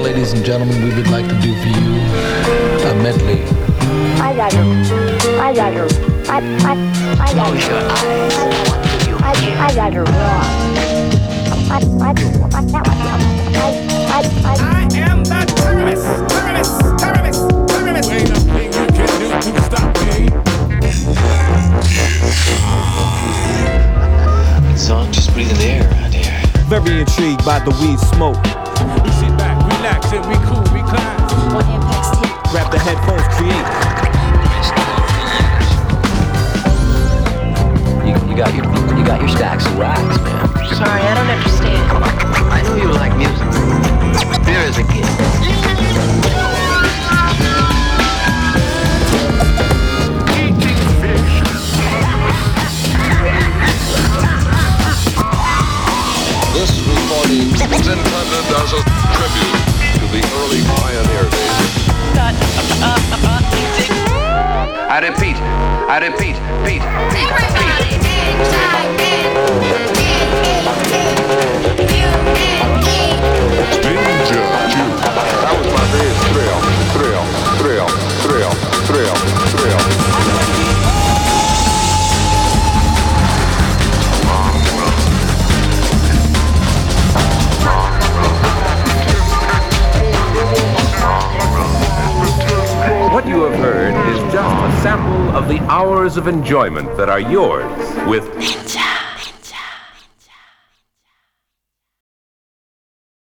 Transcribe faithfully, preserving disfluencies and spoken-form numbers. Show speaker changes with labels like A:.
A: ladies and gentlemen, we would like to do for you a medley.
B: I got her. I got her. I, I, I got
C: Close
B: her.
C: your eyes.
B: I, I got her wrong. I, I, I, I, I, I,
D: I am the terrorist, terrorist, terrorist, terrorist. Ain't nothing you can do to stop me.
C: So just breathe in the air around here.
E: Very intrigued by the weed smoke.
D: We sit back, relax, and we cool, we class.
F: On Impact's tape.
E: Grab the headphones, create.
C: You, you got your you got your stacks of wax, man.
F: Sorry, I don't understand.
C: I knew you like music. Beer is a gift.
D: Eating fish.
G: This recording is intended as a tribute to the early pioneer days.
H: I repeat, I repeat, Pete, Pete, Pete.
G: Danger Jew. That was my bass thrill, thrill, thrill, thrill, thrill, thrill.
I: What you have heard is just a sample of the hours of enjoyment that are yours with